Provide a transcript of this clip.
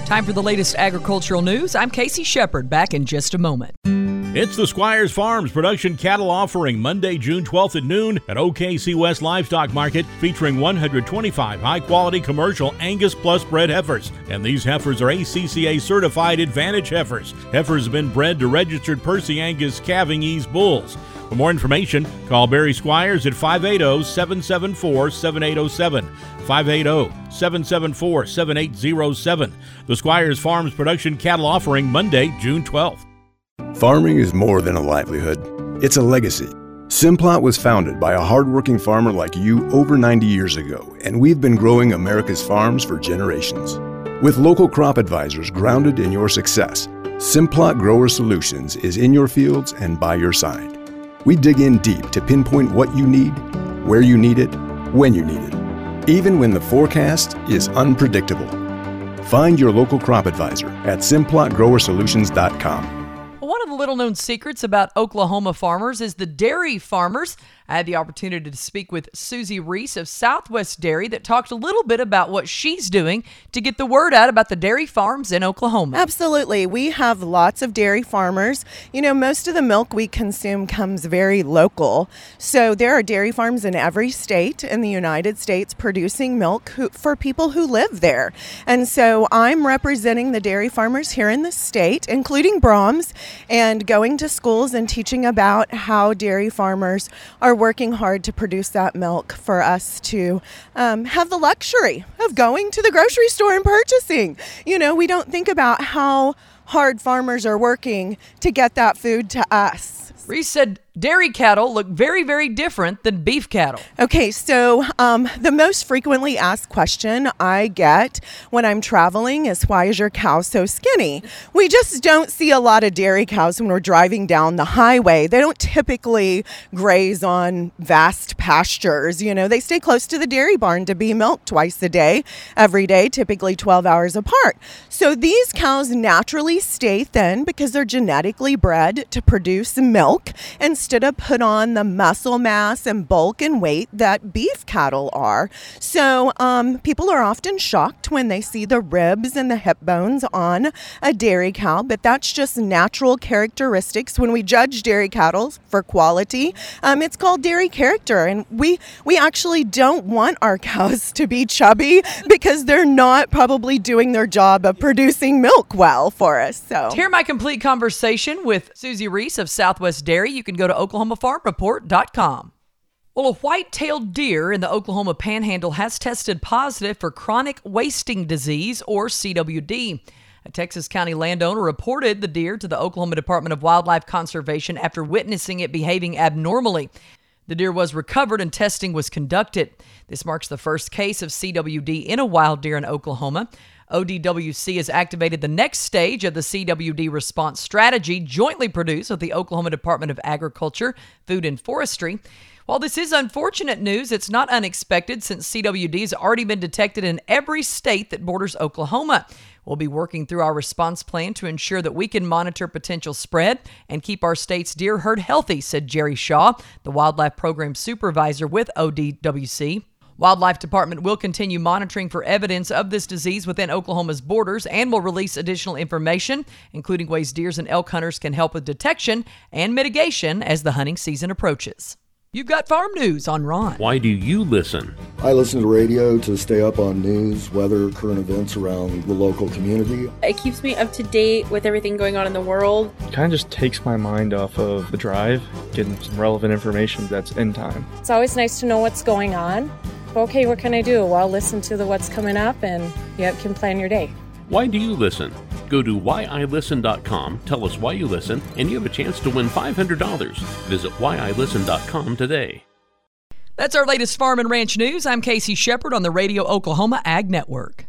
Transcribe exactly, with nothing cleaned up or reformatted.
Time for the latest agricultural news. I'm Casey Shepard, back in just a moment. It's the Squires Farms Production Cattle Offering, Monday, June twelfth at noon at O K C West Livestock Market, featuring one hundred twenty-five high-quality commercial Angus Plus bred heifers. And these heifers are A C C A-certified Advantage heifers. Heifers have been bred to registered Percy Angus calving ease bulls. For more information, call Barry Squires at five eight zero, seven seven four, seven eight zero seven, five eight zero, seven seven four, seven eight zero seven. The Squires Farms Production Cattle Offering, Monday, June twelfth. Farming is more than a livelihood. It's a legacy. Simplot was founded by a hardworking farmer like you over ninety years ago, and we've been growing America's farms for generations. With local crop advisors grounded in your success, Simplot Grower Solutions is in your fields and by your side. We dig in deep to pinpoint what you need, where you need it, when you need it, even when the forecast is unpredictable. Find your local crop advisor at simplot grower solutions dot com. One of the little-known secrets about Oklahoma farmers is the dairy farmers. I had the opportunity to speak with Susie Reese of Southwest Dairy that talked a little bit about what she's doing to get the word out about the dairy farms in Oklahoma. Absolutely. We have lots of dairy farmers. You know, most of the milk we consume comes very local. So there are dairy farms in every state in the United States producing milk who, for people who live there. And so I'm representing the dairy farmers here in the state, including Brahms, and going to schools and teaching about how dairy farmers are working hard to produce that milk for us to um, have the luxury of going to the grocery store and purchasing. You know, we don't think about how hard farmers are working to get that food to us. Reese said dairy cattle look very, very different than beef cattle. Okay, so um, the most frequently asked question I get when I'm traveling is, why is your cow so skinny? We just don't see a lot of dairy cows when we're driving down the highway. They don't typically graze on vast pastures. You know, they stay close to the dairy barn to be milked twice a day, every day, typically twelve hours apart. So these cows naturally stay thin because they're genetically bred to produce milk instead of put on the muscle mass and bulk and weight that beef cattle are. So um, people are often shocked when they see the ribs and the hip bones on a dairy cow, but that's just natural characteristics. When we judge dairy cattle for quality, um, it's called dairy character, and we we actually don't want our cows to be chubby because they're not probably doing their job of producing milk well for us. So to hear my complete conversation with Susie Reese of Southwest Dairy, you can go to oklahoma farm report dot com. Well, a white-tailed deer in the Oklahoma Panhandle has tested positive for chronic wasting disease, or C W D. A Texas County landowner reported the deer to the Oklahoma Department of Wildlife Conservation after witnessing it behaving abnormally. The deer was recovered and testing was conducted. This marks the first case of C W D in a wild deer in Oklahoma. O D W C has activated the next stage of the C W D response strategy jointly produced with the Oklahoma Department of Agriculture, Food and Forestry. While this is unfortunate news, it's not unexpected since C W D has already been detected in every state that borders Oklahoma. We'll be working through our response plan to ensure that we can monitor potential spread and keep our state's deer herd healthy, said Jerry Shaw, the Wildlife Program Supervisor with O D W C. Wildlife Department will continue monitoring for evidence of this disease within Oklahoma's borders and will release additional information, including ways deers and elk hunters can help with detection and mitigation as the hunting season approaches. You've got farm news on Ron. Why do you listen? I listen to radio to stay up on news, weather, current events around the local community. It keeps me up to date with everything going on in the world. It kind of just takes my mind off of the drive, getting some relevant information that's in time. It's always nice to know what's going on. Okay, what can I do? Well, listen to the what's coming up and you can plan your day. Why do you listen? Go to why I listen dot com, tell us why you listen, and you have a chance to win five hundred dollars. Visit why I listen dot com today. That's our latest farm and ranch news. I'm Casey Shepard on the Radio Oklahoma Ag Network.